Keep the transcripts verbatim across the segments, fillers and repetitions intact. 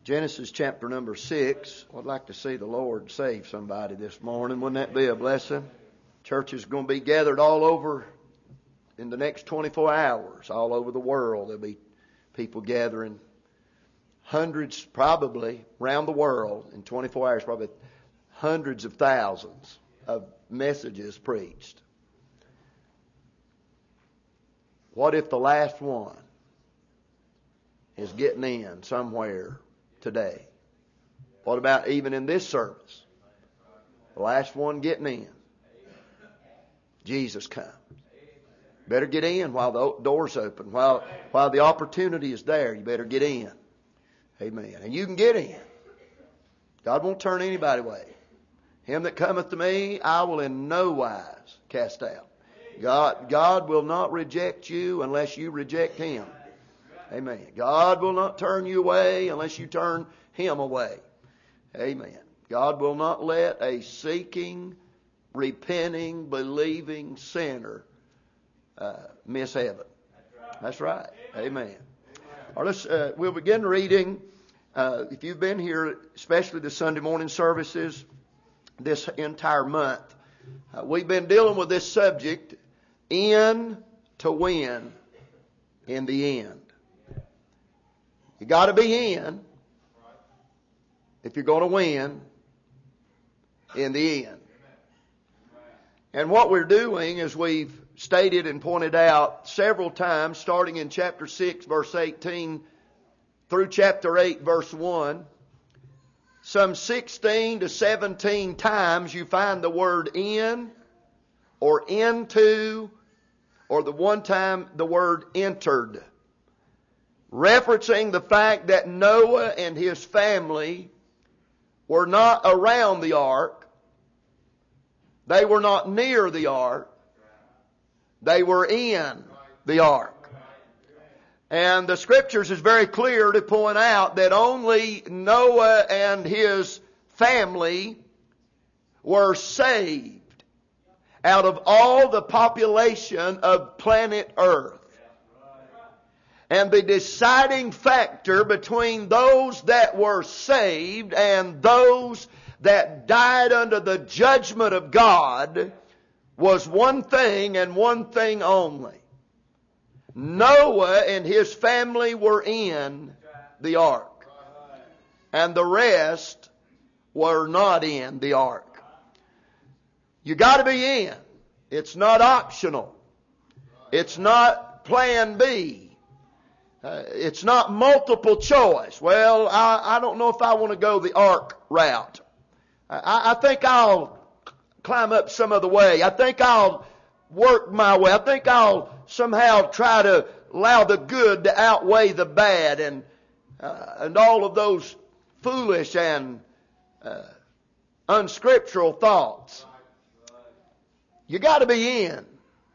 Genesis chapter number six. I'd like to see the Lord save somebody this morning. Wouldn't that be a blessing? Church is going to be gathered all over in the next twenty-four hours, all over the world. There'll be people gathering, hundreds probably around the world in twenty-four hours, probably hundreds of thousands of messages preached. What if the last one is getting in somewhere today? What about even in this service? The last one getting in. Jesus comes. Better get in while the door's open. While, while the opportunity is there, you better get in. Amen. And you can get in. God won't turn anybody away. Him that cometh to me, I will in no wise cast out. God, God will not reject you unless you reject Him. Amen. God will not turn you away unless you turn Him away. Amen. God will not let a seeking, repenting, believing sinner uh, miss heaven. That's right. Amen. All right, let's, uh, we'll begin reading. Uh, if you've been here, especially the Sunday morning services, this entire month, uh, we've been dealing with this subject, in to win in the end. You got to be in if you're going to win in the end. And what we're doing, as we've stated and pointed out several times, starting in chapter six, verse eighteen, through chapter eight, verse one, some sixteen to seventeen times you find the word in or into, or the one time the word entered, referencing the fact that Noah and his family were not around the ark. They were not near the ark. They were in the ark. And the Scriptures is very clear to point out that only Noah and his family were saved out of all the population of planet Earth. And the deciding factor between those that were saved and those that died under the judgment of God was one thing and one thing only. Noah and his family were in the ark, and the rest were not in the ark. You got to be in. It's not optional. It's not plan B. Uh, it's not multiple choice. Well, I, I don't know if I want to go the ark route. I, I think I'll climb up some other way. I think I'll work my way. I think I'll somehow try to allow the good to outweigh the bad, and uh, and all of those foolish and uh, unscriptural thoughts. You got to be in.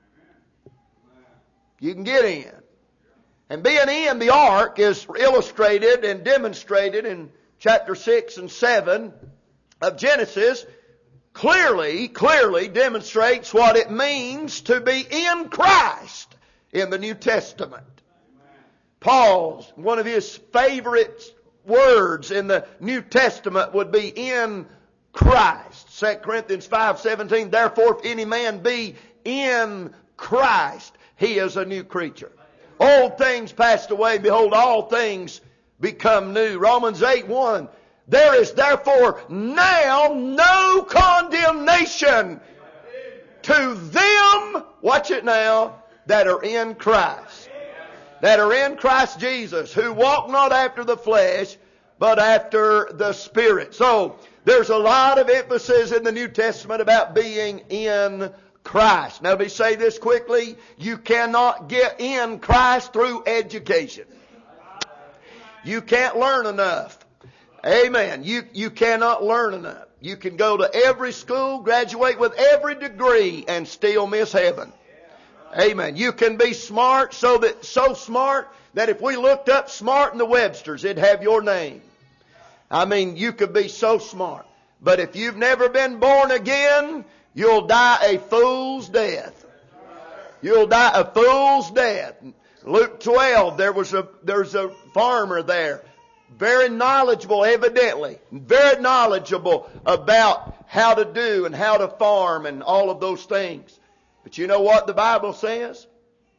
You can get in. And being in the ark is illustrated and demonstrated in chapter six and seven of Genesis. Clearly, clearly demonstrates what it means to be in Christ in the New Testament. Paul's, one of his favorite words in the New Testament would be in Christ. Second Corinthians five seventeen, therefore if any man be in Christ, he is a new creature. Old things passed away, behold, all things become new. Romans eight one, there is therefore now no condemnation to them, watch it now, that are in Christ. That are in Christ Jesus, who walk not after the flesh, but after the Spirit. So, there's a lot of emphasis in the New Testament about being in Christ. Now, let me say this quickly. You cannot get in Christ through education. You can't learn enough. Amen. You, you cannot learn enough. You can go to every school, graduate with every degree, and still miss heaven. Amen. You can be smart, so that so smart that if we looked up smart in the Webster's, it'd have your name. I mean, you could be so smart. But if you've never been born again, you'll die a fool's death. You'll die a fool's death. Luke twelve, there was a there's a farmer there very knowledgeable, evidently, very knowledgeable about how to do and how to farm and all of those things. But you know what the Bible says?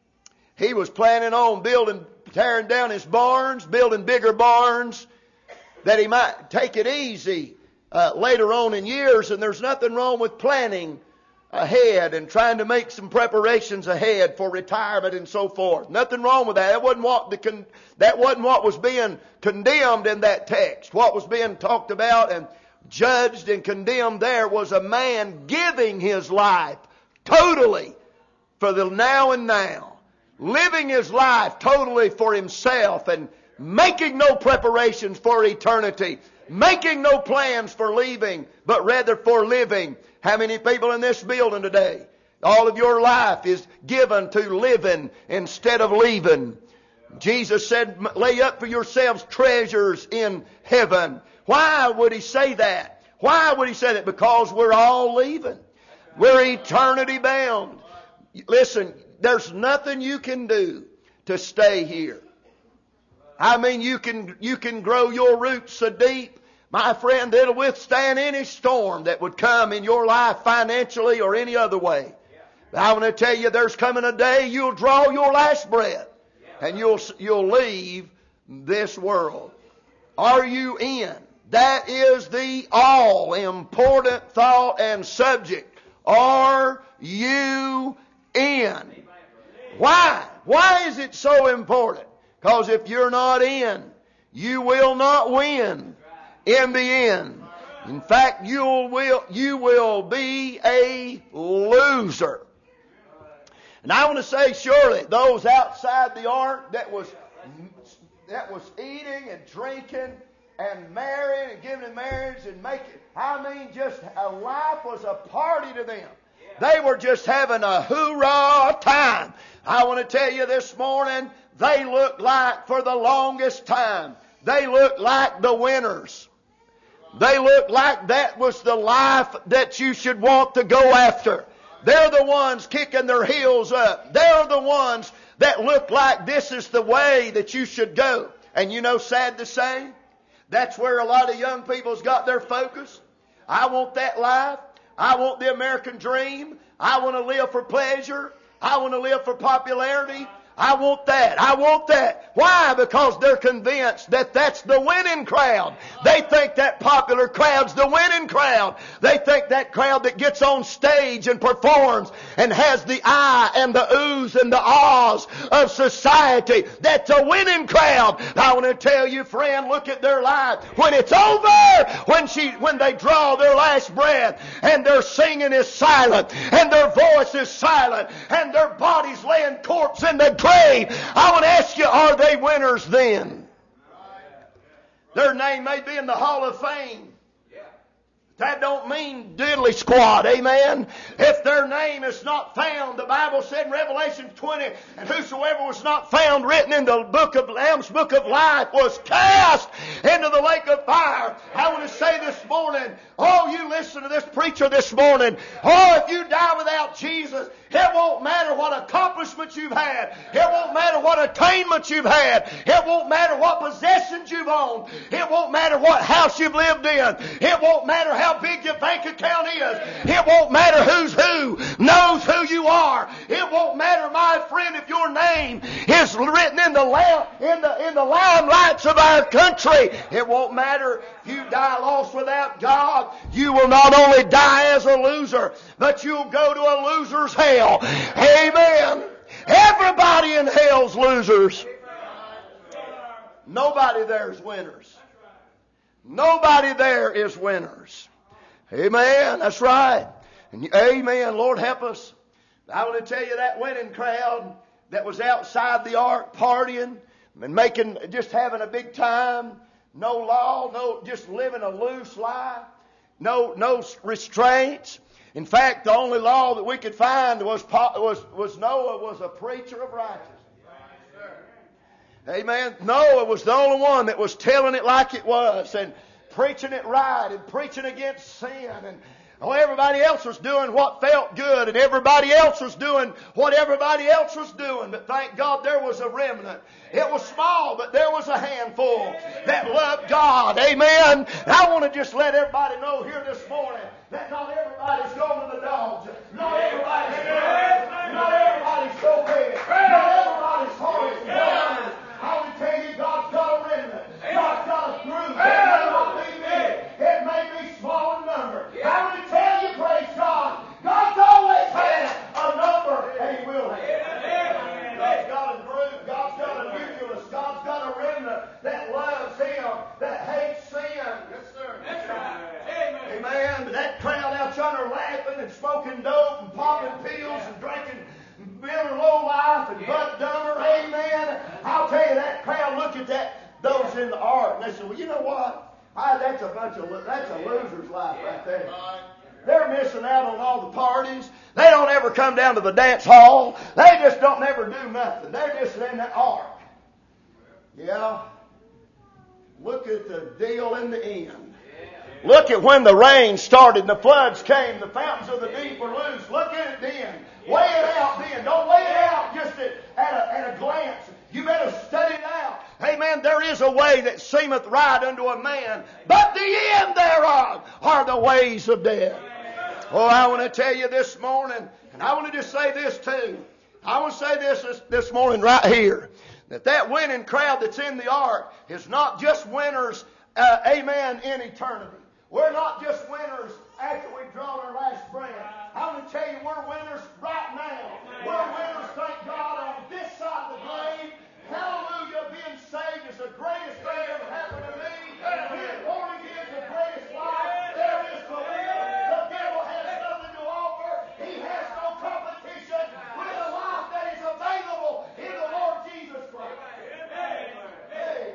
He was planning on building, tearing down his barns, building bigger barns, that he might take it easy uh, later on in years. And there's nothing wrong with planning ahead and trying to make some preparations ahead for retirement and so forth. Nothing wrong with that. That wasn't what the con- that wasn't what was being condemned in that text. What was being talked about and judged and condemned there was a man giving his life totally for the now and now, living his life totally for himself and making no preparations for eternity, making no plans for leaving, but rather for living. How many people in this building today, all of your life is given to living instead of leaving? Jesus said, lay up for yourselves treasures in heaven. Why would he say that? Why would he say that? Because we're all leaving. We're eternity bound. Listen, there's nothing you can do to stay here. I mean, you can, you can grow your roots so deep, my friend, that'll withstand any storm that would come in your life financially or any other way. But I want to tell you, there's coming a day you'll draw your last breath and you'll, you'll leave this world. Are you in? That is the all important thought and subject. Are you in? Why? Why is it so important? Because if you're not in, you will not win in the end. In fact, you will, you will be a loser. And I want to say, surely, those outside the ark that was, that was eating and drinking and marrying and giving in marriage and making, I mean, just a life was a party to them. They were just having a hoorah time. I want to tell you this morning, they looked like, for the longest time, they looked like the winners. They looked like that was the life that you should want to go after. They're the ones kicking their heels up. They're the ones that look like this is the way that you should go. And you know, sad to say, that's where a lot of young people's got their focus. I want that life. I want the American dream. I want to live for pleasure. I want to live for popularity. I want that. I want that. Why? Because they're convinced that that's the winning crowd. They think that popular crowd's the winning crowd. They think that crowd that gets on stage and performs and has the I and the oohs and the ahs of society, that's a winning crowd. I want to tell you, friend, look at their life. When it's over, when she, when they draw their last breath and their singing is silent and their voice is silent and their body's laying corpse in the grave, I want to ask you, are they winners then? Their name may be in the Hall of Fame. That don't mean diddly squat, amen? If their name is not found, the Bible said in Revelation twenty, and whosoever was not found written in the book of Lamb's book of life was cast into the lake of fire. I want to say this morning, oh, you listen to this preacher this morning, oh, if you die without Jesus, it won't matter what accomplishments you've had. It won't matter what attainments you've had. It won't matter what possessions you've owned. It won't matter what house you've lived in. It won't matter how big your bank account is. It won't matter who's who, knows who you are. It won't matter, my friend, if your name is written in the lamp, in the in the limelights of our country. It won't matter if you die lost without God. You will not only die as a loser, but you'll go to a loser's hell. Amen. Everybody in hell's losers. Nobody there is winners. Nobody there is winners. Amen. That's right. And amen. Lord, help us. I want to tell you, that winning crowd that was outside the ark partying and making, just having a big time. No law, no, just living a loose life. No, no restraints. In fact, the only law that we could find was was was Noah was a preacher of righteousness. Amen. Noah was the only one that was telling it like it was and preaching it right and preaching against sin and Oh, everybody else was doing what felt good, and everybody else was doing what everybody else was doing. But thank God there was a remnant. It was small, but there was a handful that loved God. Amen. And I want to just let everybody know here this morning that not everybody's going to the dogs. Not everybody's good. Not everybody's so bad. Not everybody's hard as God. I want to tell you, God's got a remnant. God's got a group. It may not be big. It may be small in number. I want to tell you, praise God, God's always had a number, and He will have. God's got a group. God's got a nucleus. God's got a remnant that loves Him, that hates sin. Yes, sir. That's right. Amen. Amen. But that crowd out yonder laughing and smoking dope and popping pills and drinking Miller Low Life and Bud Dummer. Amen. I'll tell you, that crowd looked at that those in the ark and they said, well, you know what? I, that's a bunch of that's a loser's life right there. They're missing out on all the parties. They don't ever come down to the dance hall. They just don't never do nothing. They're just in that ark. Yeah. Look at the deal in the end. Look at when the rain started and the floods came. The fountains of the deep were loose. Look at it then. Weigh it out then. Don't weigh it out just at, at, a, at a glance. You better study it out. Amen. There is a way that seemeth right unto a man, but the end thereof are the ways of death. Oh, I want to tell you this morning, and I want to just say this too. I want to say this this, this morning right here, that that winning crowd that's in the ark is not just winners, uh, amen, in eternity. We're not just winners after we've drawn our last breath. I want to tell you, we're winners right now. We're winners, thank God, on this side of the grave. Hallelujah, being saved is the greatest thing that ever happened to me. Being born again is the greatest life there is to live. The devil has nothing to offer. He has no competition with a life that is available in the Lord Jesus Christ. Amen.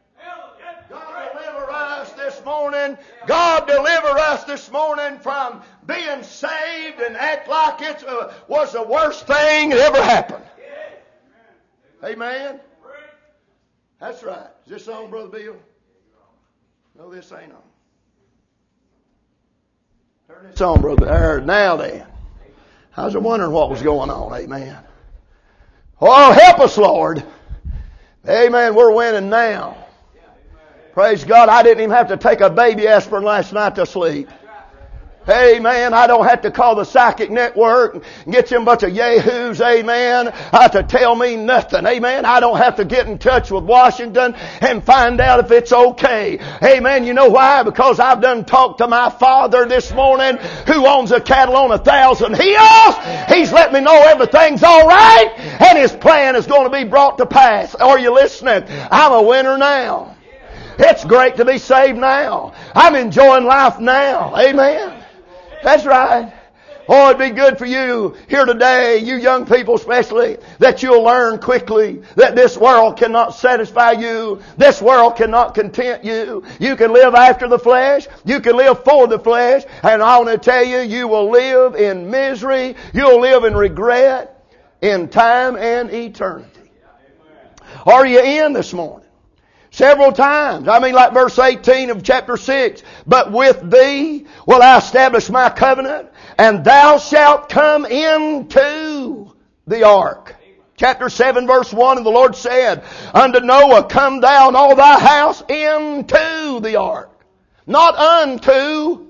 God deliver us this morning. God deliver us this morning from being saved and act like it uh, was the worst thing that ever happened. Amen. That's right. Is this on, Brother Bill? No, this ain't on. Turn this on, Brother. There, now then. I was wondering what was going on. Amen. Oh, help us, Lord. Amen. We're winning now. Praise God. I didn't even have to take a baby aspirin last night to sleep. Amen. I don't have to call the psychic network and get them bunch of yahoos, amen, uh, to tell me nothing. Amen. I don't have to get in touch with Washington and find out if it's okay. Amen. You know why? Because I've done talked to my Father this morning who owns a cattle on a thousand hills. He's let me know everything's all right and His plan is going to be brought to pass. Are you listening? I'm a winner now. It's great to be saved now. I'm enjoying life now. Amen. That's right. Oh, it'd be good for you here today, you young people especially, that you'll learn quickly that this world cannot satisfy you. This world cannot content you. You can live after the flesh. You can live for the flesh. And I want to tell you, you will live in misery. You'll live in regret in time and eternity. Are you in this morning? Several times. I mean, like verse eighteen of chapter six. But with thee will I establish my covenant, and thou shalt come into the ark. Chapter seven verse one, and the Lord said unto Noah, come thou and all thy house into the ark. Not unto.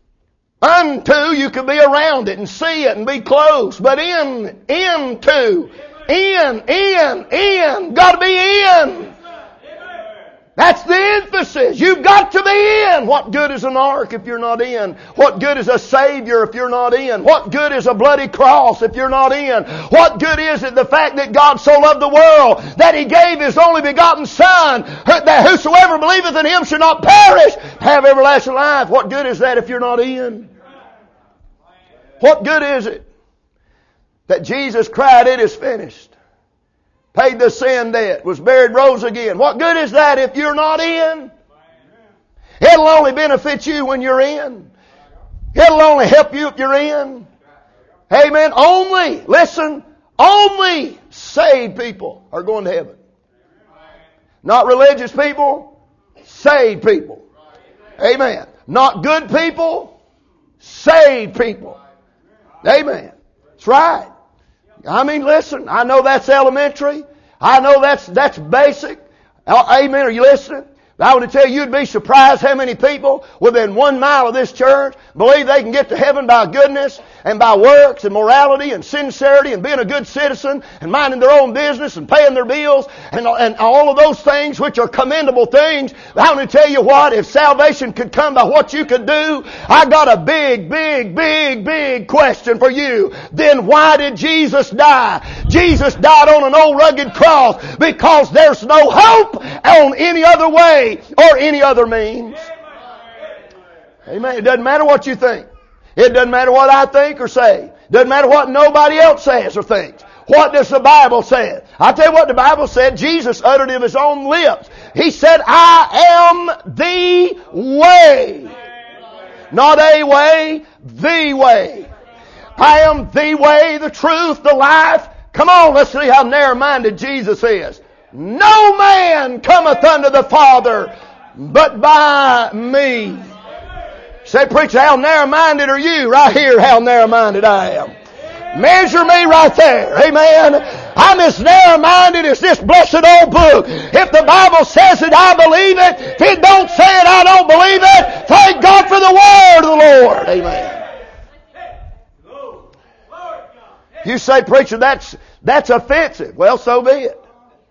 Unto, you can be around it and see it and be close. But in, into. In, in, in. Got to be in. That's the emphasis. You've got to be in. What good is an ark if you're not in? What good is a Savior if you're not in? What good is a bloody cross if you're not in? What good is it the fact that God so loved the world that He gave His only begotten Son, that whosoever believeth in Him shall not perish, have everlasting life? What good is that if you're not in? What good is it that Jesus cried, it is finished? Paid the sin debt, was buried, rose again. What good is that if you're not in? It'll only benefit you when you're in. It'll only help you if you're in. Amen. Only, listen, only saved people are going to heaven. Not religious people, saved people. Amen. Not good people, Saved people. Amen. That's right. I mean, listen, I know that's elementary. I know that's, that's basic. Amen. Are you listening? I want to tell you, you'd be surprised how many people within one mile of this church believe they can get to heaven by goodness and by works and morality and sincerity and being a good citizen and minding their own business and paying their bills and, and all of those things which are commendable things. I want to tell you what, if salvation could come by what you could do, I got a big, big, big, big question for you. Then why did Jesus die? Jesus died on an old rugged cross because there's no hope on any other way or any other means. Amen. It doesn't matter what you think. It doesn't matter what I think or say. It doesn't matter what nobody else says or thinks. What does the Bible say? I'll tell you what the Bible said. Jesus uttered it of His own lips. He said, I am the way. Not a way, the way. I am the way, the truth, the life. Come on, let's see how narrow-minded Jesus is. No man cometh unto the Father but by me. Say, preacher, how narrow-minded are you? Right here, how narrow-minded I am. Measure me right there. Amen. I'm as narrow-minded as this blessed old book. If the Bible says it, I believe it. If it don't say it, I don't believe it. Thank God for the Word of the Lord. Amen. You say, preacher, that's, that's offensive. Well, so be it.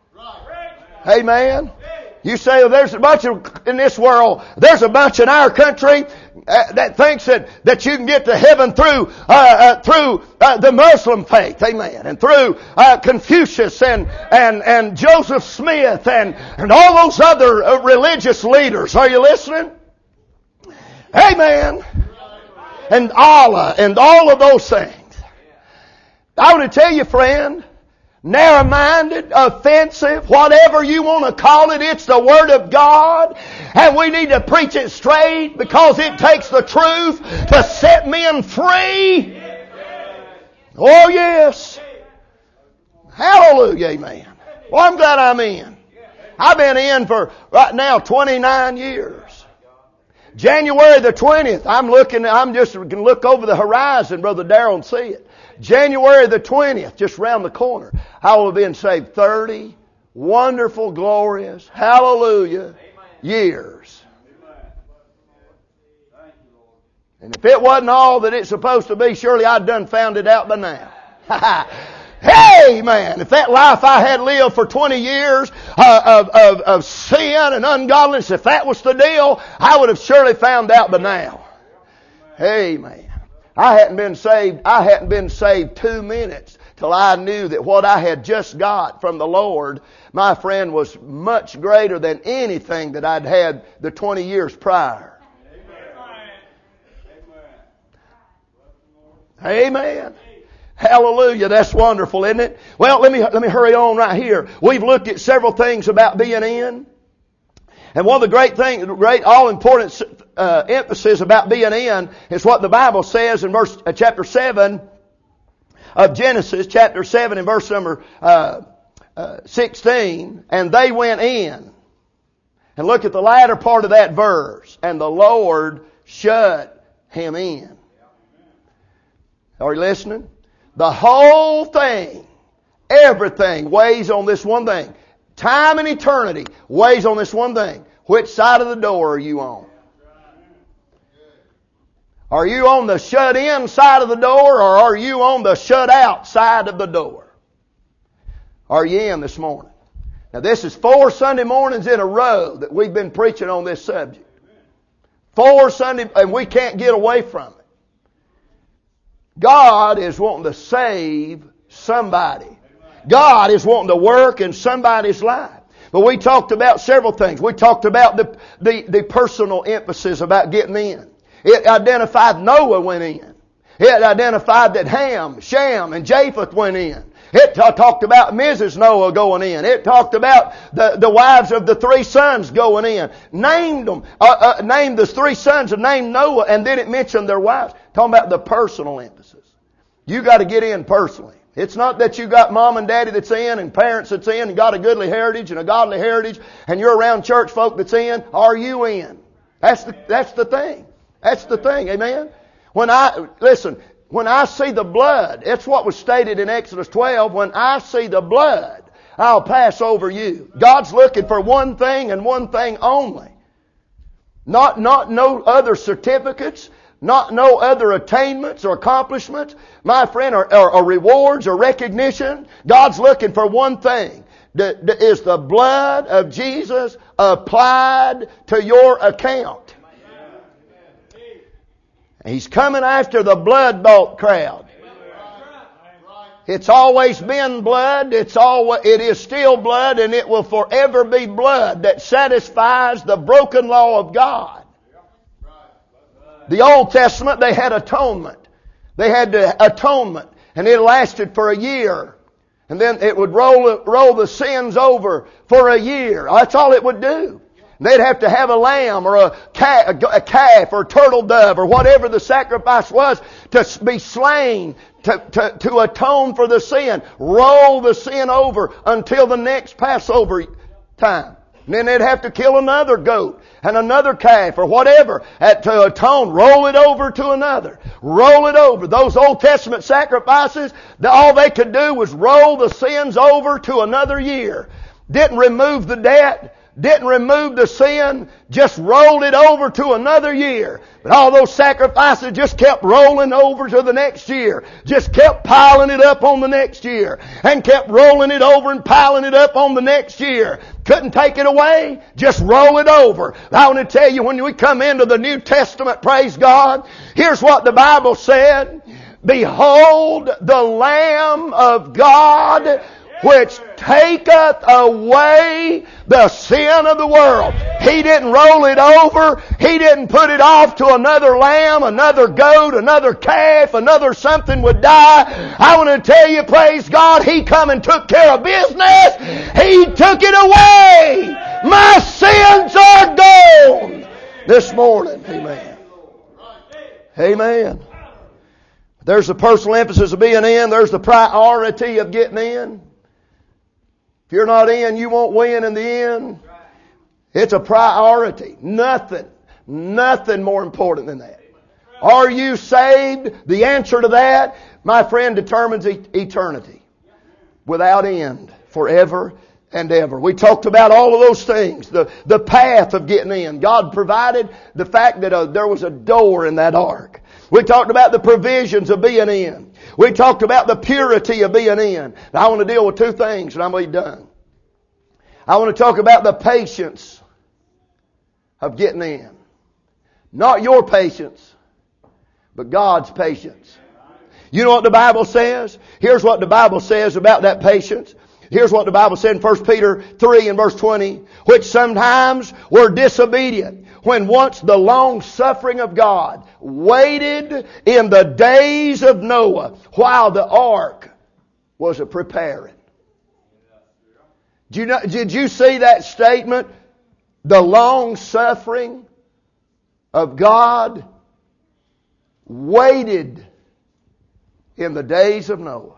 Amen. You say, well, there's a bunch of, in this world, there's a bunch in our country uh, that thinks that, that you can get to heaven through, uh, uh, through uh, the Muslim faith. Amen. And through uh, Confucius and, and, and Joseph Smith and, and all those other uh, religious leaders. Are you listening? Amen. And Allah and all of those things. I want to tell you, friend, narrow-minded, offensive, whatever you want to call it, it's the Word of God. And we need to preach it straight because it takes the truth to set men free. Oh, yes. Hallelujah, amen. Well, I'm glad I'm in. I've been in for, right now, twenty-nine years. January the twentieth, I'm looking, I'm just going to look over the horizon, Brother Darrell, and see it. January the twentieth, just round the corner, I will have been saved thirty wonderful, glorious, hallelujah, years. And if it wasn't all that it's supposed to be, surely I'd done found it out by now. Hey, man, if that life I had lived for twenty years uh, of, of, of sin and ungodliness, if that was the deal, I would have surely found out by now. Hey, man. I hadn't been saved, I hadn't been saved two minutes till I knew that what I had just got from the Lord, my friend, was much greater than anything that I'd had the twenty years prior. Amen. Amen. Hallelujah. That's wonderful, isn't it? Well, let me, let me hurry on right here. We've looked at several things about being in. And one of the great things, great all-important uh, emphasis about being in is what the Bible says in verse uh, chapter seven of Genesis, chapter seven and verse number uh, uh, sixteen. And they went in. And look at the latter part of that verse. And the Lord shut him in. Are you listening? The whole thing, everything weighs on this one thing. Time and eternity weighs on this one thing. Which side of the door are you on? Are you on the shut in side of the door, or are you on the shut out side of the door? Are you in this morning? Now this is four Sunday mornings in a row that we've been preaching on this subject. Four Sunday, and we can't get away from it. God is wanting to save somebody. God is wanting to work in somebody's life. But we talked about several things. We talked about the, the, the personal emphasis about getting in. It identified Noah went in. It identified that Ham, Shem, and Japheth went in. It t- talked about Missus Noah going in. It talked about the, the wives of the three sons going in. Named them. Uh, uh, named the three sons and named Noah, and then it mentioned their wives. Talking about the personal emphasis. You got to get in personally. It's not that you got mom and daddy that's in and parents that's in and got a goodly heritage and a godly heritage and you're around church folk that's in. Are you in? That's the, that's the thing. That's the thing. Amen? When I, listen, when I see the blood, it's what was stated in Exodus twelve, when I see the blood, I'll pass over you. God's looking for one thing and one thing only. Not, not no other certificates, not no other attainments or accomplishments, my friend, or, or, or rewards or recognition. God's looking for one thing. The, the, is the blood of Jesus applied to your account? He's coming after the blood-bought crowd. It's always been blood. It's always, it is still blood, and it will forever be blood that satisfies the broken law of God. The Old Testament, they had atonement. They had the atonement, and it lasted for a year. And then it would roll, roll the sins over for a year. That's all it would do. They'd have to have a lamb or a calf, a calf or a turtle dove or whatever the sacrifice was to be slain to, to, to atone for the sin. Roll the sin over until the next Passover time. And then they'd have to kill another goat and another calf or whatever to atone. Roll it over to another. Roll it over. Those Old Testament sacrifices, all they could do was roll the sins over to another year. Didn't remove the debt. Didn't remove the sin, just rolled it over to another year. But all those sacrifices just kept rolling over to the next year. Just kept piling it up on the next year. And kept rolling it over and piling it up on the next year. Couldn't take it away, just roll it over. I want to tell you, when we come into the New Testament, praise God, here's what the Bible said. Behold the Lamb of God, which taketh away the sin of the world. He didn't roll it over. He didn't put it off to another lamb, another goat, another calf, another something would die. I want to tell you, praise God, He come and took care of business. He took it away. My sins are gone this morning. Amen. Amen. There's the personal emphasis of being in. There's the priority of getting in. If you're not in, you won't win in the end. It's a priority. Nothing, nothing more important than that. Are you saved? The answer to that, my friend, determines eternity. Without end. Forever and ever. We talked about all of those things. The, the path of getting in. God provided the fact that uh, there was a door in that ark. We talked about the provisions of being in. We talked about the purity of being in. Now I want to deal with two things and I'm going to be done. I want to talk about the patience of getting in. Not your patience, but God's patience. You know what the Bible says? Here's what the Bible says about that patience. Here's what the Bible said in First Peter three and verse twenty. Which sometimes were disobedient, when once the long suffering of God waited in the days of Noah while the ark was a preparing. Did you, know, did you see that statement? The long suffering of God waited in the days of Noah.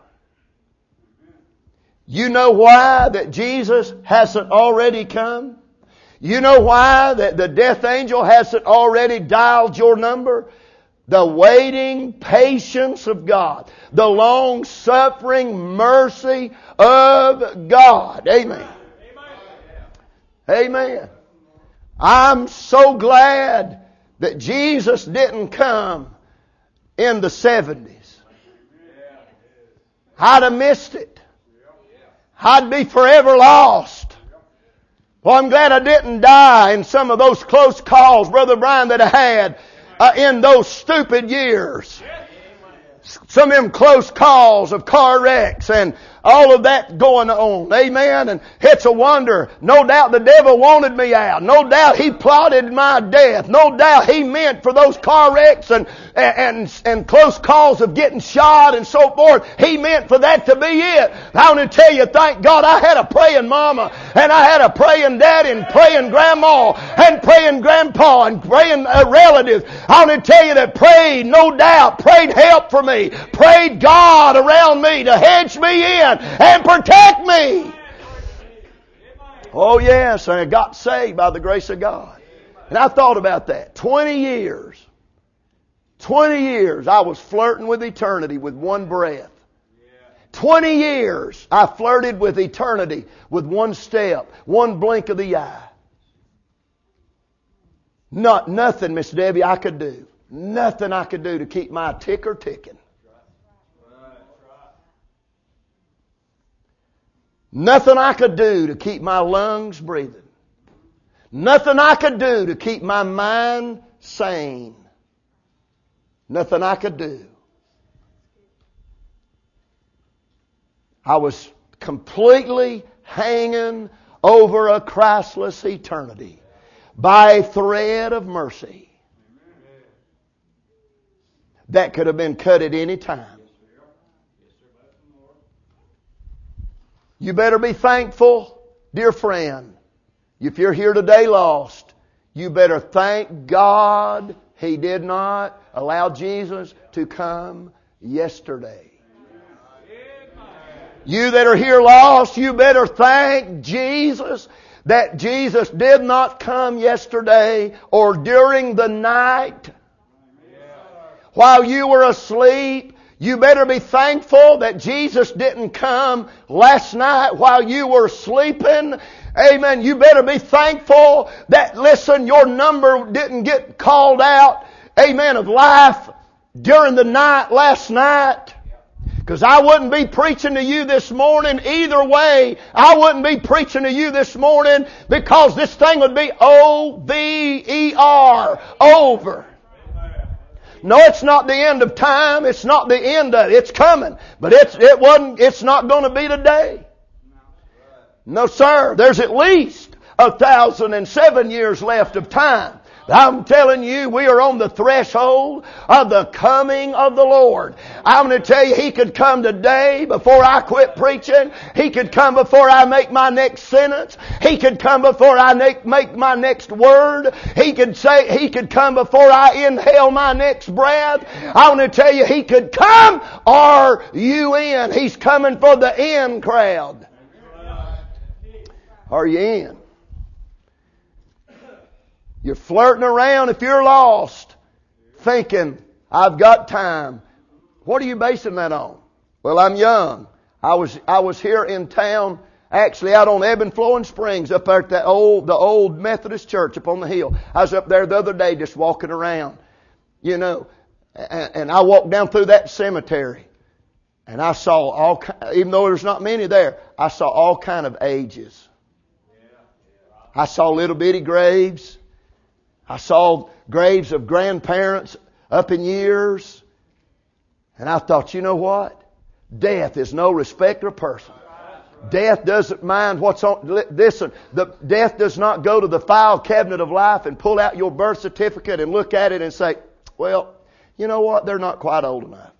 You know why that Jesus hasn't already come? You know why that the death angel hasn't already dialed your number? The waiting patience of God. The long suffering mercy of God. Amen. Amen. I'm so glad that Jesus didn't come in the seventies. I'd have missed it. I'd be forever lost. Well, I'm glad I didn't die in some of those close calls, Brother Brian, that I had uh, in those stupid years. Some of them close calls of car wrecks and all of that going on. Amen. And it's a wonder. No doubt the devil wanted me out. No doubt he plotted my death. No doubt he meant for those car wrecks and, and, and close calls of getting shot and so forth. He meant for that to be it. I want to tell you, thank God I had a praying mama and I had a praying daddy and praying grandma and praying grandpa and praying uh, relatives. I want to tell you that prayed, no doubt, prayed help for me. Prayed God around me to hedge me in and protect me. Oh yes, and I got saved by the grace of God. And I thought about that. Twenty years. Twenty years I was flirting with eternity with one breath. Twenty years I flirted with eternity with one step, one blink of the eye. Not nothing, Miss Debbie, I could do. Nothing I could do to keep my ticker ticking. Nothing I could do to keep my lungs breathing. Nothing I could do to keep my mind sane. Nothing I could do. I was completely hanging over a Christless eternity by a thread of mercy that could have been cut at any time. You better be thankful, dear friend. If you're here today lost, you better thank God He did not allow Jesus to come yesterday. You that are here lost, you better thank Jesus that Jesus did not come yesterday or during the night while you were asleep. You better be thankful that Jesus didn't come last night while you were sleeping. Amen. You better be thankful that, listen, your number didn't get called out, amen, of life during the night last night. Because I wouldn't be preaching to you this morning either way. I wouldn't be preaching to you this morning because this thing would be O V E R, over. No, it's not the end of time. It's not the end of it. It's coming. But it's, it wasn't, it's not going to be today. No, sir. There's at least a thousand and seven years left of time. I'm telling you, we are on the threshold of the coming of the Lord. I'm going to tell you, He could come today before I quit preaching. He could come before I make my next sentence. He could come before I make my next word. He could say, He could come before I inhale my next breath. I'm going to tell you, He could come. Are you in? He's coming for the in crowd. Are you in? You're flirting around if you're lost, thinking, I've got time. What are you basing that on? Well, I'm young. I was I was here in town, actually out on Ebb and Flowing Springs, up there at that old the old Methodist church up on the hill. I was up there the other day just walking around, you know, and, and I walked down through that cemetery, and I saw all, even though there's not many there, I saw all kind of ages. I saw little bitty graves. I saw graves of grandparents up in years. And I thought, you know what? Death is no respecter of person. Death doesn't mind what's on. Listen, the death does not go to the file cabinet of life and pull out your birth certificate and look at it and say, well, you know what? They're not quite old enough.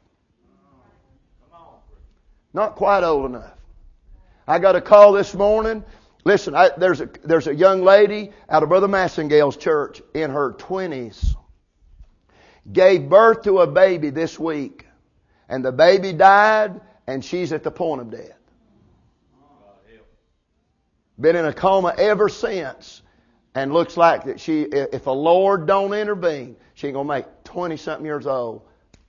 Not quite old enough. I got a call this morning. Listen, I, there's a there's a young lady out of Brother Massengale's church in her twenties. Gave birth to a baby this week. And the baby died and she's at the point of death. Been in a coma ever since. And looks like that she, if the Lord don't intervene, she ain't going to make twenty-something years old.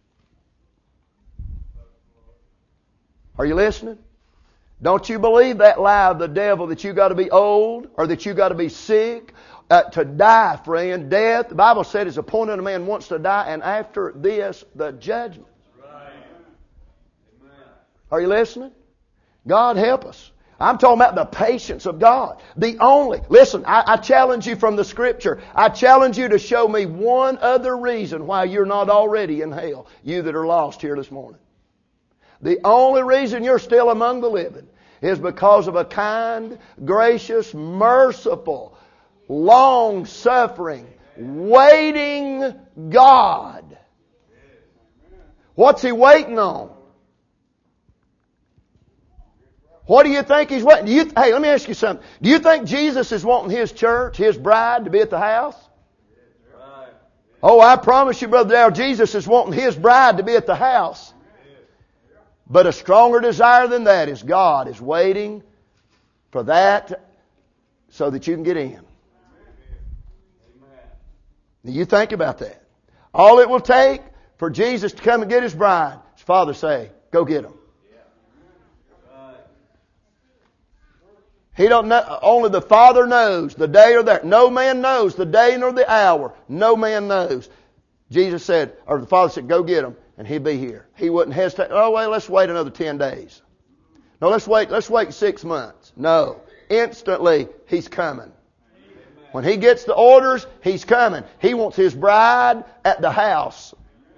Are you listening? Don't you believe that lie of the devil that you got to be old or that you got to be sick uh, to die, friend. Death, the Bible said, is appointed a man wants to die, and after this, the judgment. Right. Are you listening? God help us. I'm talking about the patience of God. The only, listen, I, I challenge you from the Scripture. I challenge you to show me one other reason why you're not already in hell, you that are lost here this morning. The only reason you're still among the living is because of a kind, gracious, merciful, long-suffering, waiting God. What's He waiting on? What do you think He's waiting? Do you, hey, let me ask you something. Do you think Jesus is wanting His church, His bride, to be at the house? Oh, I promise you, Brother Darrell, Jesus is wanting His bride to be at the house. But a stronger desire than that is God is waiting for that so that you can get in. Now you think about that. All it will take for Jesus to come and get His bride, His Father say, go get them. He don't know, only the Father knows the day or that. No man knows the day nor the hour. No man knows. Jesus said, or the Father said, go get him, and He'd be here. He wouldn't hesitate. Oh, wait, let's wait another ten days. No, let's wait, let's wait six months. No. Instantly, He's coming. When He gets the orders, He's coming. He wants His bride at the house.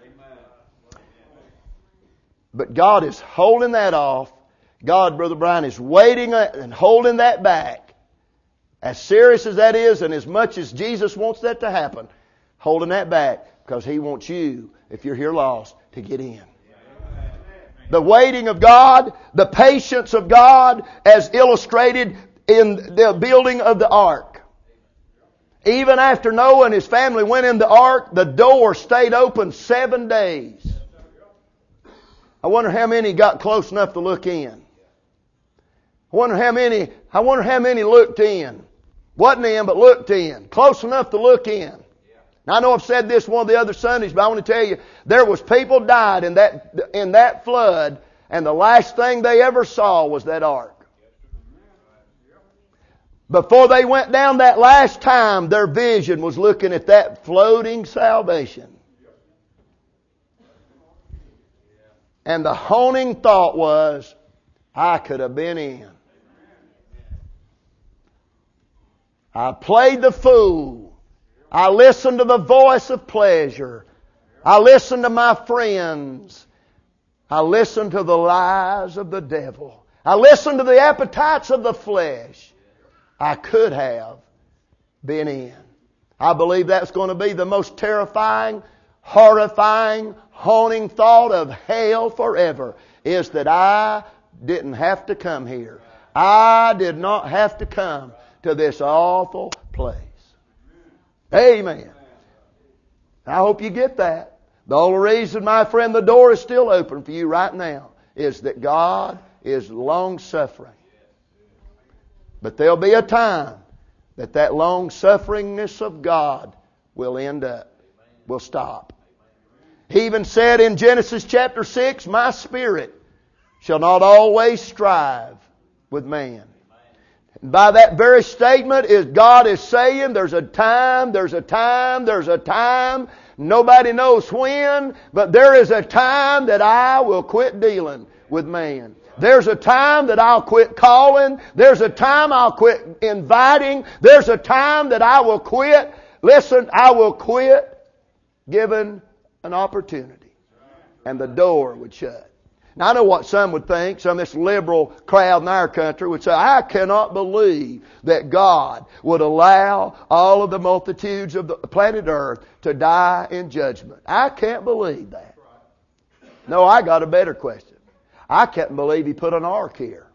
But God is holding that off. God, Brother Brian, is waiting and holding that back. As serious as that is, and as much as Jesus wants that to happen, holding that back because He wants you, if you're here lost, to get in. The waiting of God, the patience of God, as illustrated in the building of the ark. Even after Noah and his family went in the ark, the door stayed open seven days. I wonder how many got close enough to look in. I wonder how many, I wonder how many looked in. Wasn't in, but looked in. Close enough to look in. Now, I know I've said this one of the other Sundays, but I want to tell you, there was people died in that, in that flood, and the last thing they ever saw was that ark. Before they went down that last time, their vision was looking at that floating salvation. And the haunting thought was, I could have been in. I played the fool. I listened to the voice of pleasure. I listened to my friends. I listened to the lies of the devil. I listened to the appetites of the flesh. I could have been in. I believe that's going to be the most terrifying, horrifying, haunting thought of hell forever, is that I didn't have to come here. I did not have to come to this awful place. Amen. I hope you get that. The only reason, my friend, the door is still open for you right now is that God is long-suffering. But there'll be a time that that long-sufferingness of God will end up, will stop. He even said in Genesis chapter six, my spirit shall not always strive with man. And by that very statement is God is saying there's a time, there's a time, there's a time. Nobody knows when, but there is a time that I will quit dealing with man. There's a time that I'll quit calling. There's a time I'll quit inviting. There's a time that I will quit. Listen, I will quit given an opportunity. And the door would shut. Now I know what some would think. Some of this liberal crowd in our country would say, I cannot believe that God would allow all of the multitudes of the planet Earth to die in judgment. I can't believe that. No, I got a better question. I can't believe He put an ark here.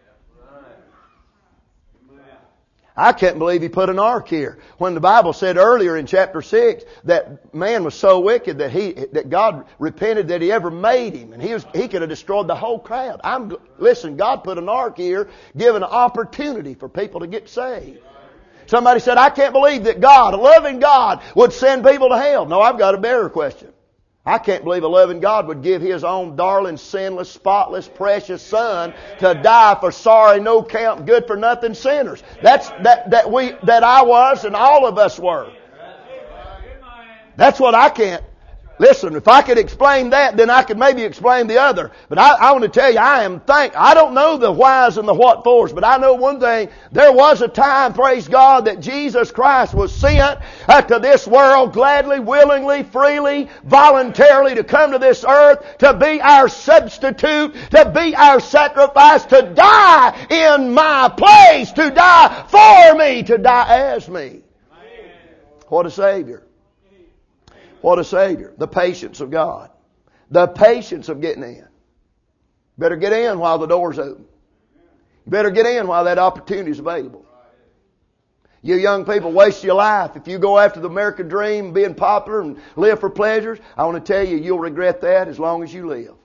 I can't believe He put an ark here. When the Bible said earlier in chapter six that man was so wicked that he that God repented that He ever made him, and he was he could have destroyed the whole crowd. I'm listen. God put an ark here, giving an opportunity for people to get saved. Somebody said, I can't believe that God, a loving God, would send people to hell. No, I've got a better question. I can't believe a loving God would give His own darling, sinless, spotless, precious Son to die for sorry, no count, good for nothing sinners. That's that that we that I was and all of us were. That's what I can't. Listen, if I could explain that, then I could maybe explain the other. But I, I want to tell you, I am thank. I don't know the whys and the what fors, but I know one thing. There was a time, praise God, that Jesus Christ was sent uh, to this world gladly, willingly, freely, voluntarily to come to this earth to be our substitute, to be our sacrifice, to die in my place, to die for me, to die as me. What a Savior. What a Savior. The patience of God. The patience of getting in. Better get in while the door's open. You better get in while that opportunity is available. You young people waste your life. If you go after the American dream, being popular and live for pleasures, I want to tell you, you'll regret that as long as you live.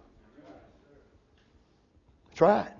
That's right.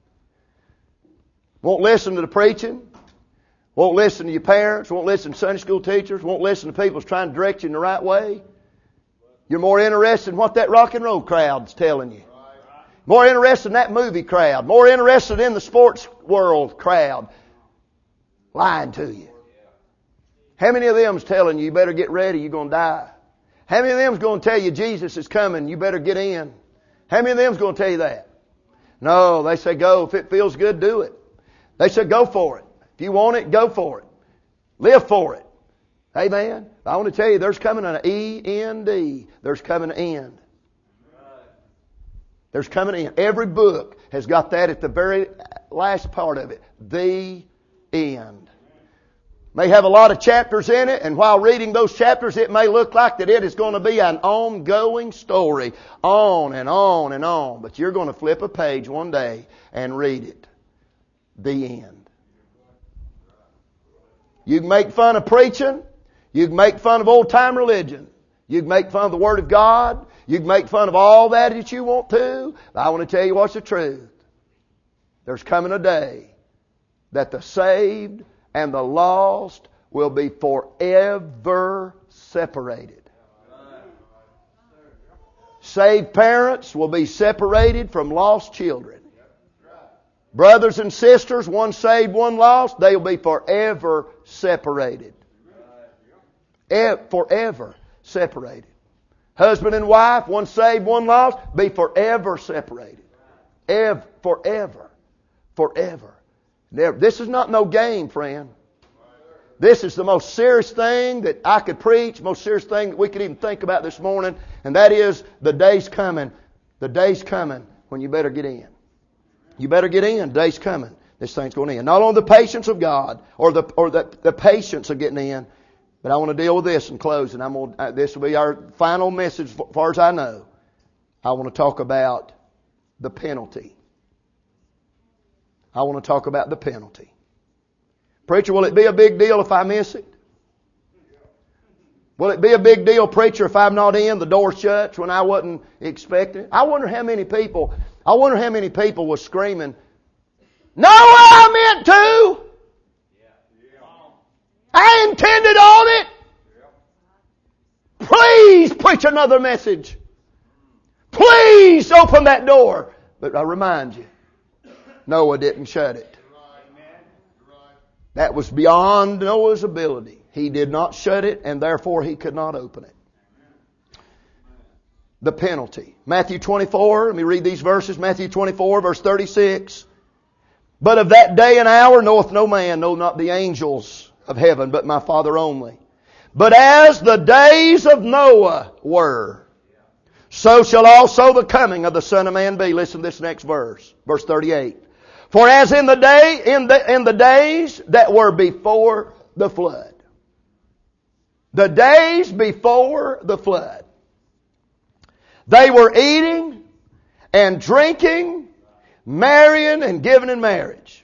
Won't listen to the preaching. Won't listen to your parents, won't listen to Sunday school teachers, won't listen to people trying to direct you in the right way. You're more interested in what that rock and roll crowd's telling you. More interested in that movie crowd. More interested in the sports world crowd. Lying to you. How many of them's telling you, you better get ready, you're going to die? How many of them's going to tell you Jesus is coming, you better get in? How many of them's going to tell you that? No, they say go. If it feels good, do it. They say go for it. If you want it, go for it. Live for it. Amen. I want to tell you, there's coming an E N D. There's coming an end. There's coming an end. Every book has got that at the very last part of it. The end. May have a lot of chapters in it, and while reading those chapters, it may look like that it is going to be an ongoing story. On and on and on. But you're going to flip a page one day and read it. The end. You can make fun of preaching. You can make fun of old-time religion. You can make fun of the Word of God. You can make fun of all that that you want to. But I want to tell you what's the truth. There's coming a day that the saved and the lost will be forever separated. Saved parents will be separated from lost children. Brothers and sisters, one saved, one lost, they will be forever separated. Forever separated. Husband and wife, one saved, one lost, be forever separated. Ev- forever. Forever. Never. This is not no game, friend. This is the most serious thing that I could preach, most serious thing that we could even think about this morning, and that is the day's coming. The day's coming when you better get in. You better get in. The day's coming. This thing's going to end. Not only the patience of God or the or the, the patience of getting in, but I want to deal with this in closing. I'm going to, this will be our final message as far as I know. I want to talk about the penalty. I want to talk about the penalty. Preacher, will it be a big deal if I miss it? Will it be a big deal, preacher, if I'm not in, the door shuts when I wasn't expecting it? I wonder how many people, I wonder how many people was screaming, "No, I meant to! I intended on it! Please preach another message! Please open that door!" But I remind you, Noah didn't shut it. That was beyond Noah's ability. He did not shut it, and therefore he could not open it. The penalty. Matthew twenty-four, let me read these verses. Matthew twenty-four, verse thirty-six. "But of that day and hour knoweth no man, no, not the angels of heaven, but my Father only. But as the days of Noah were, so shall also the coming of the Son of Man be." Listen to this next verse. Verse thirty-eight. "For as in the day, in the, in the days that were before the flood." The days before the flood. "They were eating and drinking, marrying and giving in marriage,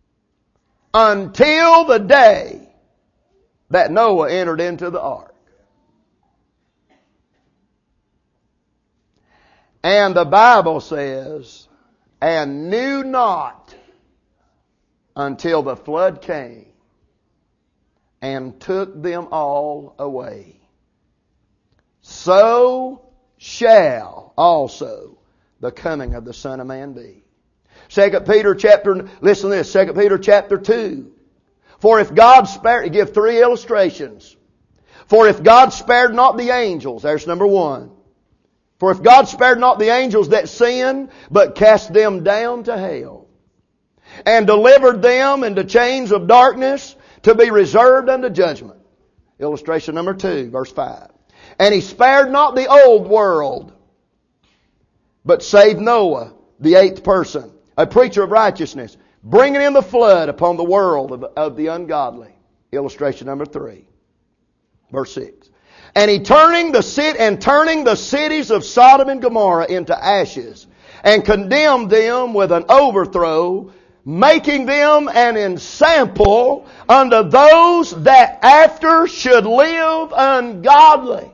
until the day that Noah entered into the ark. And the Bible says, and knew not until the flood came and took them all away. So shall also the coming of the Son of Man be." Second Peter chapter, listen to this, Second Peter chapter two. "For if God spared," give three illustrations. "For if God spared not the angels," there's number one. "For if God spared not the angels that sinned, but cast them down to hell, and delivered them into chains of darkness to be reserved unto judgment." Illustration number two, verse five. "And He spared not the old world, but saved Noah, the eighth person, a preacher of righteousness, bringing in the flood upon the world of, of the ungodly." Illustration number three, verse six. "And he turning the cit and turning the cities of Sodom and Gomorrah into ashes, and condemned them with an overthrow, making them an ensample unto those that after should live ungodly."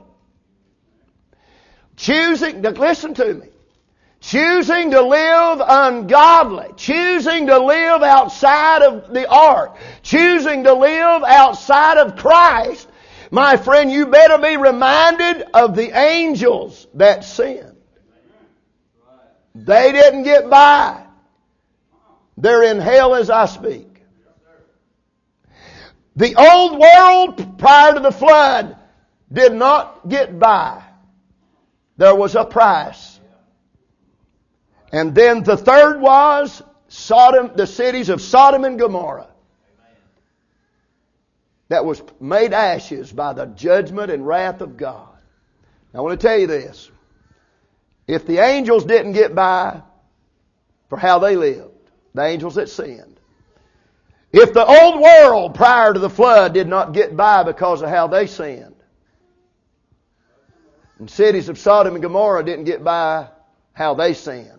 Choosing, listen to me. Choosing to live ungodly, choosing to live outside of the ark, choosing to live outside of Christ, My friend, you better be reminded of the angels that sinned. They didn't get by. They're in hell as I speak. The old world prior to the flood did not get by. There was a price. And then the third was Sodom, the cities of Sodom and Gomorrah. That was made ashes by the judgment and wrath of God. Now, I want to tell you this. If the angels didn't get by for how they lived, the angels that sinned, if the old world prior to the flood did not get by because of how they sinned, and cities of Sodom and Gomorrah didn't get by how they sinned,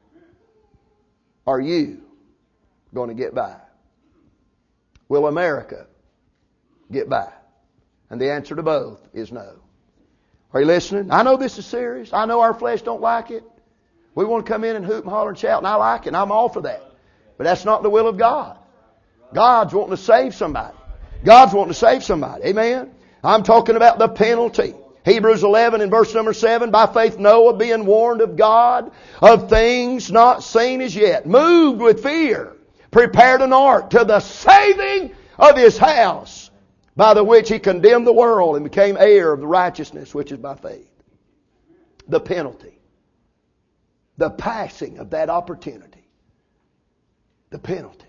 are you going to get by? Will America get by? And the answer to both is no. Are you listening? I know this is serious. I know our flesh don't like it. We want to come in and hoot and holler and shout, and I like it, and I'm all for that. But that's not the will of God. God's wanting to save somebody. God's wanting to save somebody. Amen? I'm talking about the penalty. Hebrews eleven and verse number seven, by faith Noah, being warned of God of things not seen as yet, moved with fear, prepared an ark to the saving of his house, by the which he condemned the world and became heir of the righteousness which is by faith. The penalty. The passing of that opportunity. The penalty.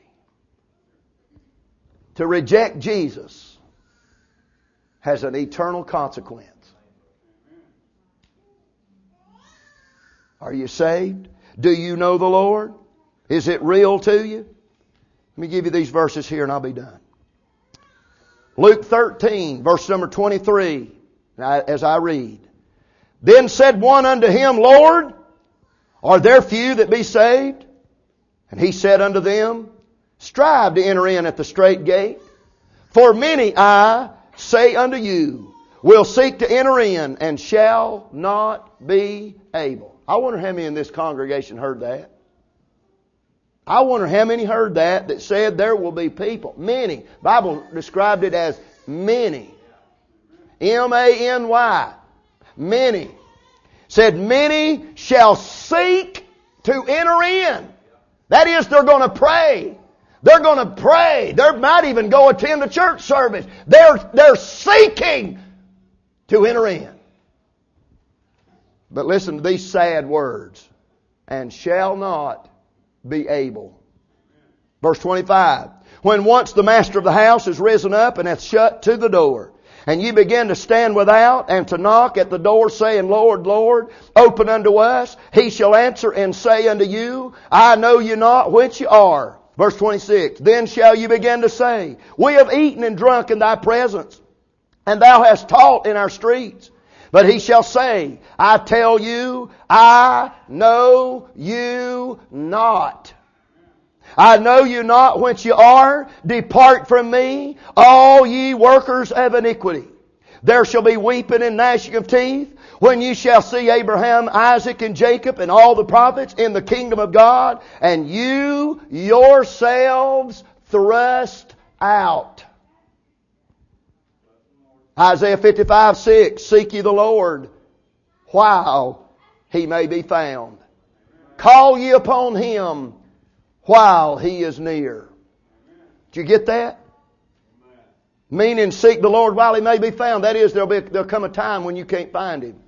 To reject Jesus has an eternal consequence. Are you saved? Do you know the Lord? Is it real to you? Let me give you these verses here and I'll be done. Luke thirteen, verse number twenty-three, as I read. Then said one unto him, Lord, are there few that be saved? And he said unto them, strive to enter in at the strait gate. For many, I say unto you, will seek to enter in and shall not be able. I wonder how many in this congregation heard that. I wonder how many heard that that said there will be people. Many. The Bible described it as many. M A N Y. Many. Said many shall seek to enter in. That is, they're going to pray. They're going to pray. They might even go attend a church service. They're, they're seeking to enter in. But listen to these sad words. And shall not be able. Verse twenty-five. When once the master of the house is risen up and hath shut to the door, and ye begin to stand without and to knock at the door, saying, Lord, Lord, open unto us, he shall answer and say unto you, I know you not whence you are. Verse twenty-six. Then shall you begin to say, we have eaten and drunk in thy presence, and thou hast taught in our streets. But he shall say, I tell you, I know you not. I know you not whence you are. Depart from me, all ye workers of iniquity. There shall be weeping and gnashing of teeth when you shall see Abraham, Isaac, and Jacob and all the prophets in the kingdom of God, and you yourselves thrust out. Isaiah fifty-five six, seek ye the Lord while he may be found. Call ye upon him while he is near. Did you get that? Meaning seek the Lord while he may be found. That is, there'll be there'll come a time when you can't find him.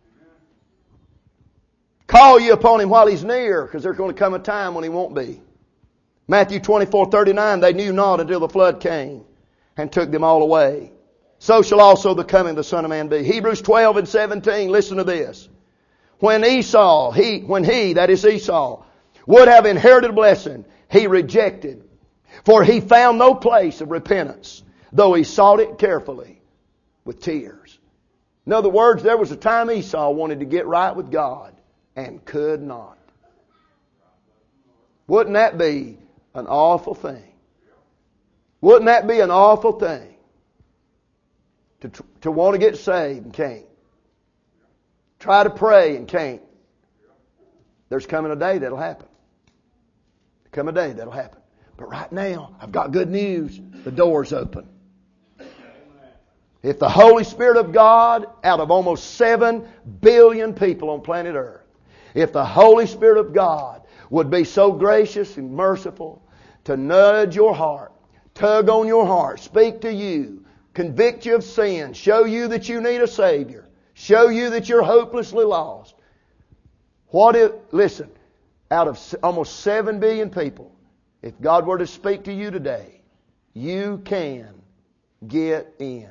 Call ye upon him while he's near, because there's going to come a time when he won't be. Matthew twenty-four thirty-nine, they knew not until the flood came and took them all away. So shall also the coming of the Son of Man be. Hebrews twelve and seventeen, listen to this. When Esau, he, when he, that is Esau, would have inherited a blessing, he rejected. For he found no place of repentance, though he sought it carefully with tears. In other words, there was a time Esau wanted to get right with God and could not. Wouldn't that be an awful thing? Wouldn't that be an awful thing? To, to want to get saved and can't. Try to pray and can't. There's coming a day that'll happen. There'll come a day that'll happen. But right now, I've got good news. The door's open. If the Holy Spirit of God, out of almost seven billion people on planet Earth, if the Holy Spirit of God would be so gracious and merciful to nudge your heart, tug on your heart, speak to you, convict you of sin, show you that you need a Savior, show you that you're hopelessly lost. What if, listen, out of almost seven billion people, if God were to speak to you today, you can get in.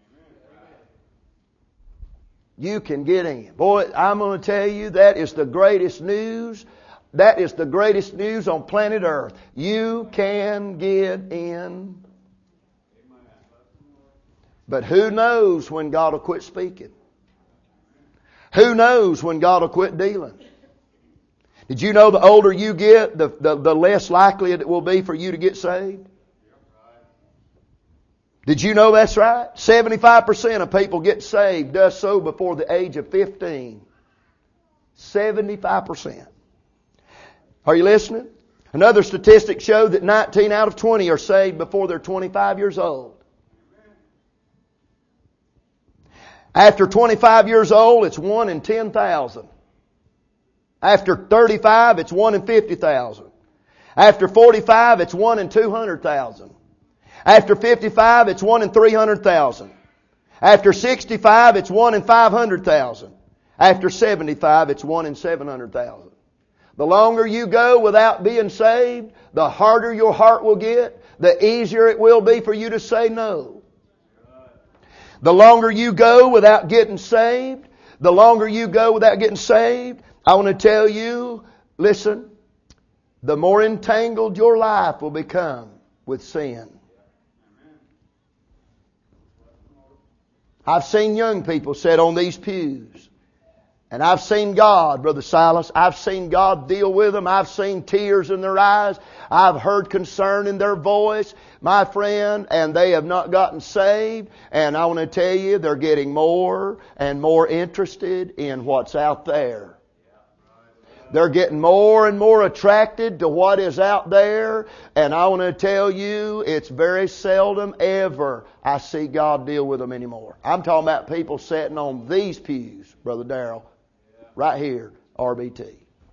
You can get in. Boy, I'm going to tell you, that is the greatest news. That is the greatest news on planet Earth. You can get in. But who knows when God will quit speaking? Who knows when God will quit dealing? Did you know the older you get, the, the, the less likely it will be for you to get saved? Did you know that's right? seventy-five percent of people get saved does so before the age of fifteen. seventy-five percent. Are you listening? Another statistic showed that nineteen out of twenty are saved before they're twenty-five years old. After twenty-five years old, it's one in ten thousand. After thirty-five, it's one in fifty thousand. After forty-five, it's one in two hundred thousand. After fifty-five, it's one in three hundred thousand. After sixty-five, it's one in five hundred thousand. After seventy-five, it's one in seven hundred thousand. The longer you go without being saved, the harder your heart will get, the easier it will be for you to say no. The longer you go without getting saved, the longer you go without getting saved, I want to tell you, listen, the more entangled your life will become with sin. I've seen young people sit on these pews. And I've seen God, Brother Silas. I've seen God deal with them. I've seen tears in their eyes. I've heard concern in their voice, my friend, and they have not gotten saved. And I want to tell you, they're getting more and more interested in what's out there. They're getting more and more attracted to what is out there. And I want to tell you, it's very seldom ever I see God deal with them anymore. I'm talking about people sitting on these pews, Brother Darrell, right here, R B T.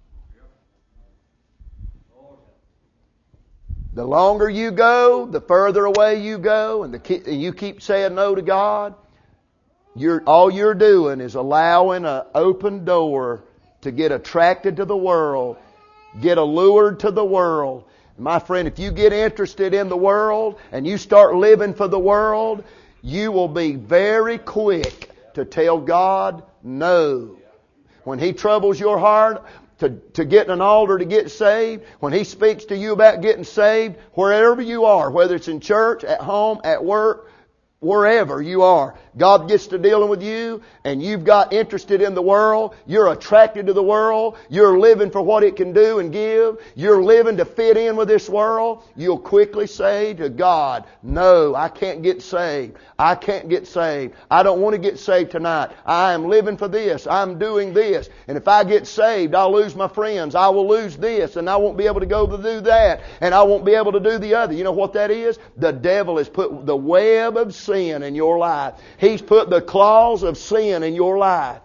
The longer you go, the further away you go, and the, you keep saying no to God, you're, all you're doing is allowing an open door to get attracted to the world, get allured to the world. My friend, if you get interested in the world and you start living for the world, you will be very quick to tell God no. When He troubles your heart to, to get an altar to get saved, when He speaks to you about getting saved, wherever you are, whether it's in church, at home, at work, wherever you are, God gets to dealing with you and you've got interested in the world. You're attracted to the world. You're living for what it can do and give. You're living to fit in with this world. You'll quickly say to God, no, I can't get saved. I can't get saved. I don't want to get saved tonight. I am living for this. I'm doing this. And if I get saved, I'll lose my friends. I will lose this and I won't be able to go to do that. And I won't be able to do the other. You know what that is? The devil has put the web of sin in your life. He's put the claws of sin in your life.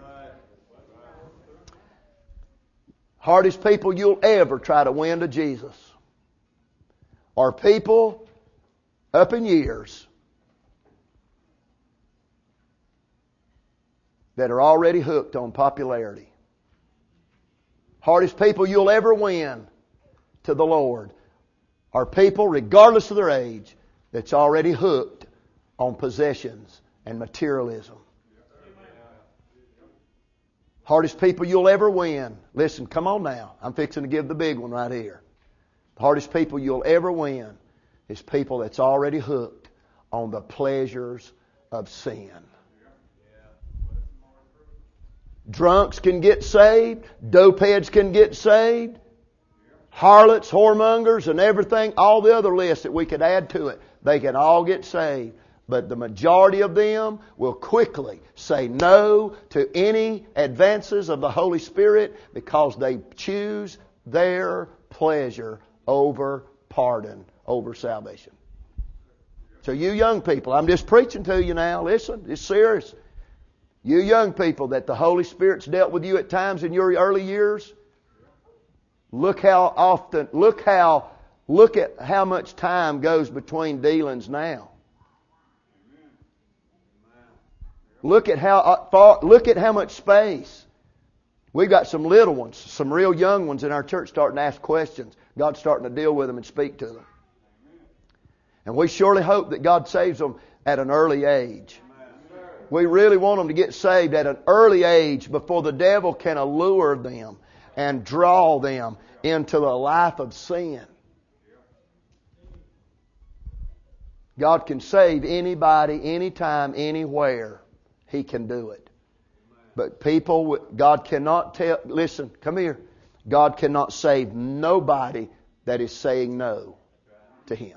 Hardest people you'll ever try to win to Jesus are people up in years that are already hooked on popularity. Hardest people you'll ever win to the Lord are people, regardless of their age, that's already hooked on possessions and materialism. Hardest people you'll ever win. Listen, come on now. I'm fixing to give the big one right here. The hardest people you'll ever win is people that's already hooked on the pleasures of sin. Drunks can get saved. Dopeheads can get saved. Harlots, whoremongers, and everything, all the other lists that we could add to it, they can all get saved. But the majority of them will quickly say no to any advances of the Holy Spirit because they choose their pleasure over pardon, over salvation. So you young people, I'm just preaching to you now. Listen, it's serious. You young people that the Holy Spirit's dealt with you at times in your early years, look how often, look how, look at how much time goes between dealings now. Look at how far, look at how much space. We've got some little ones, some real young ones in our church starting to ask questions. God's starting to deal with them and speak to them. And we surely hope that God saves them at an early age. We really want them to get saved at an early age before the devil can allure them and draw them into the life of sin. God can save anybody, anytime, anywhere. He can do it. But people, God cannot tell, listen, come here. God cannot save nobody that is saying no to Him.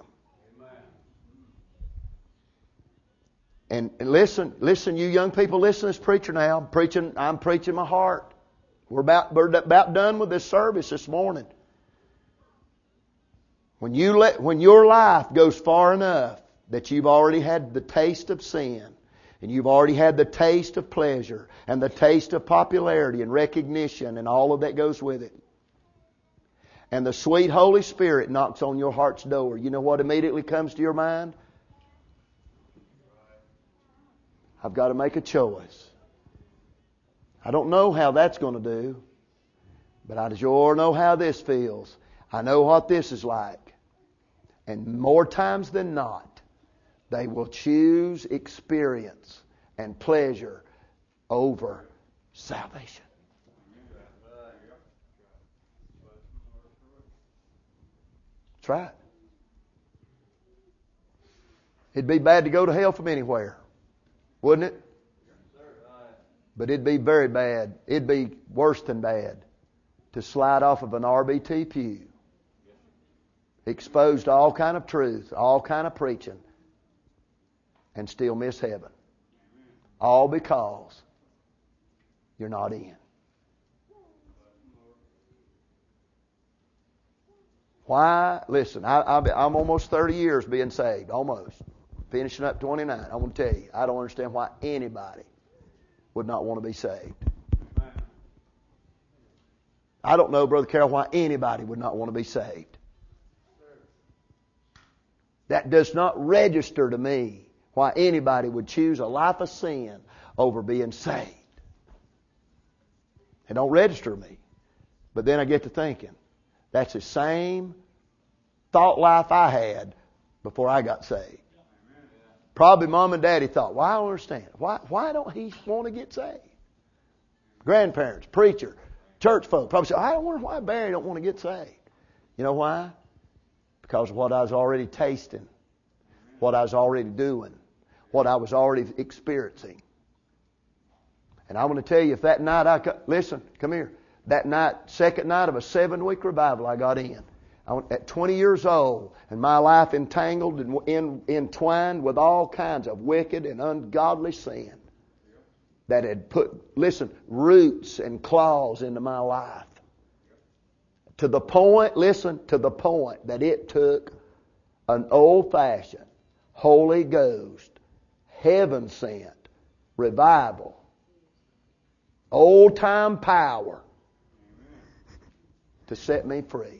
And, and listen, listen, you young people, listen to this preacher now. I'm preaching, I'm preaching my heart. We're about, we're about done with this service this morning. When you let, when your life goes far enough that you've already had the taste of sin, and you've already had the taste of pleasure, and the taste of popularity and recognition, and all of that goes with it, and the sweet Holy Spirit knocks on your heart's door, you know what immediately comes to your mind? I've got to make a choice. I don't know how that's going to do, but I sure know how this feels. I know what this is like. And more times than not, they will choose experience and pleasure over salvation. That's right. It'd be bad to go to hell from anywhere. Wouldn't it? But it'd be very bad. It'd be worse than bad to slide off of an R B T pew, exposed to all kind of truth, all kind of preaching, and still miss heaven. All because you're not in. Why? Listen, I, I'm almost thirty years being saved. Almost. Finishing up twenty-nine. I want to tell you, I don't understand why anybody would not want to be saved. I don't know, Brother Carroll, why anybody would not want to be saved. That does not register to me why anybody would choose a life of sin over being saved. It don't register to me. But then I get to thinking, that's the same thought life I had before I got saved. Probably Mom and Daddy thought, well, I don't understand. Why, why don't he want to get saved? Grandparents, preacher, church folk probably say, I don't wonder why Barry don't want to get saved. You know why? Because of what I was already tasting, what I was already doing, what I was already experiencing. And I want to tell you, if that night I got, listen, come here. That night, second night of a seven-week revival I got in. I went at twenty years old, and my life entangled and in, entwined with all kinds of wicked and ungodly sin that had put, listen, roots and claws into my life. To the point, listen, to the point that it took an old-fashioned, Holy Ghost, heaven-sent revival, old-time power to set me free.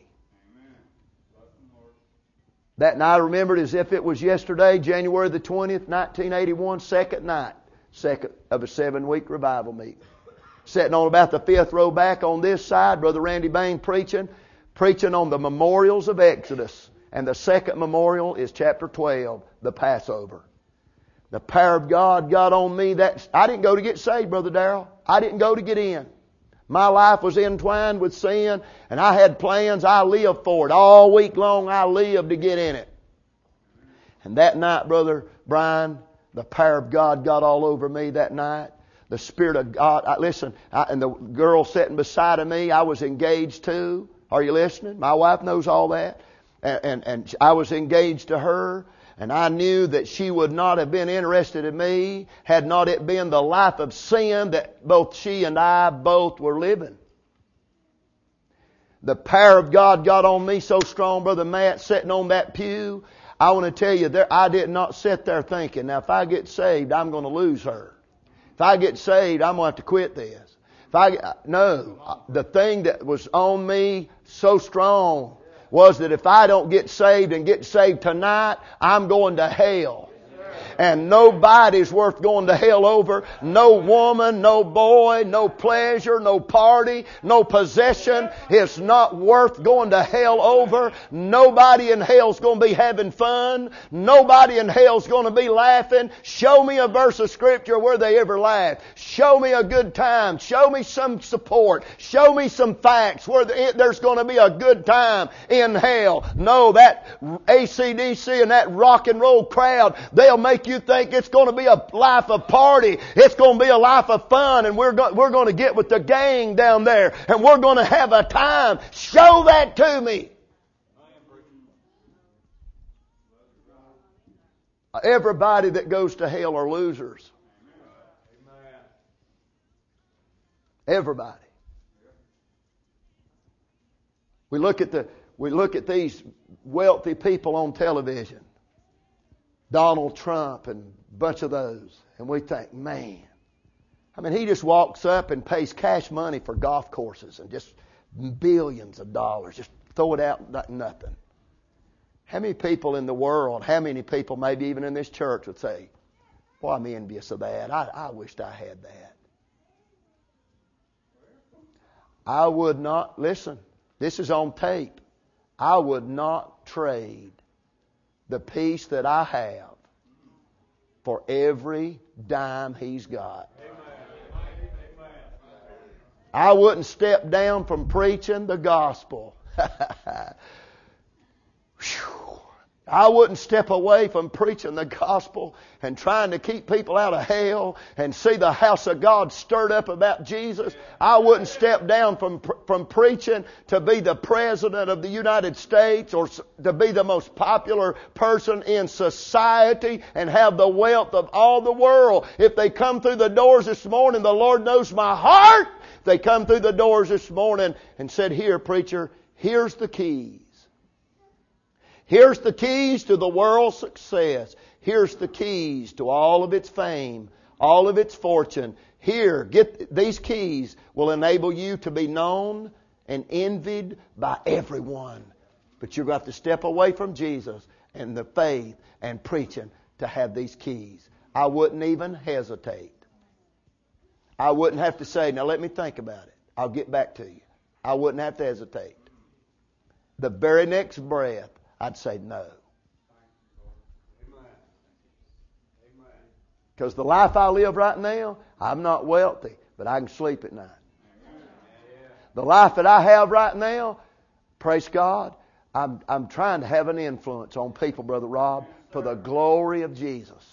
That night I remembered as if it was yesterday, January the twentieth, nineteen eighty-one, second night, second of a seven-week revival meeting. Sitting on about the fifth row back on this side, Brother Randy Bain preaching, preaching on the memorials of Exodus. And the second memorial is chapter twelve, the Passover. The power of God got on me. That I didn't go to get saved, Brother Darrell. I didn't go to get in. My life was entwined with sin, and I had plans. I lived for it. All week long, I lived to get in it. And that night, Brother Brian, the power of God got all over me that night. The Spirit of God, I, listen, I, and the girl sitting beside of me, I was engaged to. Are you listening? My wife knows all that. And, and, and I was engaged to her. And I knew that she would not have been interested in me had not it been the life of sin that both she and I both were living. The power of God got on me so strong, Brother Matt, sitting on that pew. I I want to tell you, there, I did not sit there thinking, now if I get saved, I'm going to lose her. If I get saved, I'm going to have to quit this. If I no, the thing that was on me so strong was that if I don't get saved and get saved tonight, I'm going to hell. And nobody's worth going to hell over. No woman, no boy, no pleasure, no party, no possession is not worth going to hell over. Nobody in hell's going to be having fun. Nobody in hell's going to be laughing. Show me a verse of Scripture where they ever laugh. Show me a good time. Show me some support. Show me some facts where there's going to be a good time in hell. No, that A C D C and that rock and roll crowd, they'll make you think it's going to be a life of party. It's going to be a life of fun, and we're going, we're going to get with the gang down there, and we're going to have a time. Show that to me. Everybody that goes to hell are losers. Everybody. We look at the we look at these wealthy people on television. Donald Trump and a bunch of those. And we think, man, I mean, he just walks up and pays cash money for golf courses and just billions of dollars. Just throw it out like nothing. How many people in the world, how many people maybe even in this church would say, boy, I'm envious of that. I, I wished I had that. I would not, listen, this is on tape. I would not trade the peace that I have for every dime he's got. I wouldn't step down from preaching the gospel. I wouldn't step away from preaching the gospel and trying to keep people out of hell and see the house of God stirred up about Jesus. I wouldn't step down from from preaching to be the president of the United States or to be the most popular person in society and have the wealth of all the world. If they come through the doors this morning, the Lord knows my heart. If they come through the doors this morning and said, here, preacher, here's the keys. Here's the keys to the world's success. Here's the keys to all of its fame, all of its fortune. Here, get these keys will enable you to be known and envied by everyone. But you're going to have to step away from Jesus and the faith and preaching to have these keys. I wouldn't even hesitate. I wouldn't have to say, now let me think about it. I'll get back to you. I wouldn't have to hesitate. The very next breath, I'd say no. Because the life I live right now, I'm not wealthy, but I can sleep at night. The life that I have right now, praise God, I'm, I'm trying to have an influence on people, Brother Rob, for the glory of Jesus.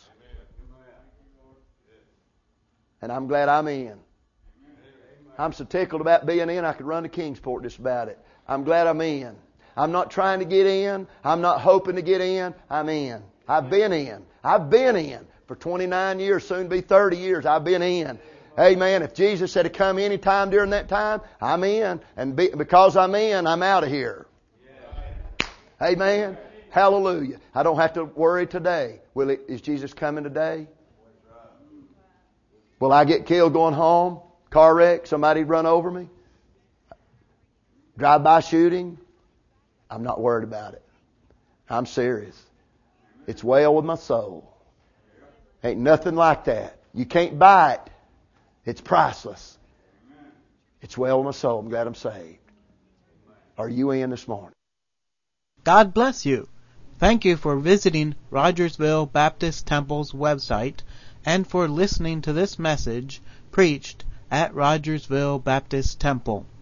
And I'm glad I'm in. I'm so tickled about being in, I could run to Kingsport just about it. I'm glad I'm in. I'm not trying to get in. I'm not hoping to get in. I'm in. I've been in. I've been in for twenty-nine years, soon to be thirty years. I've been in. Amen. If Jesus said to come any time during that time, I'm in. And be, because I'm in, I'm out of here. Amen. Hallelujah. I don't have to worry today. Will it, is Jesus coming today? Will I get killed going home? Car wreck? Somebody run over me? Drive-by shooting? I'm not worried about it. I'm serious. It's well with my soul. Ain't nothing like that. You can't buy it. It's priceless. It's well with my soul. I'm glad I'm saved. Are you in this morning? God bless you. Thank you for visiting Rogersville Baptist Temple's website and for listening to this message preached at Rogersville Baptist Temple.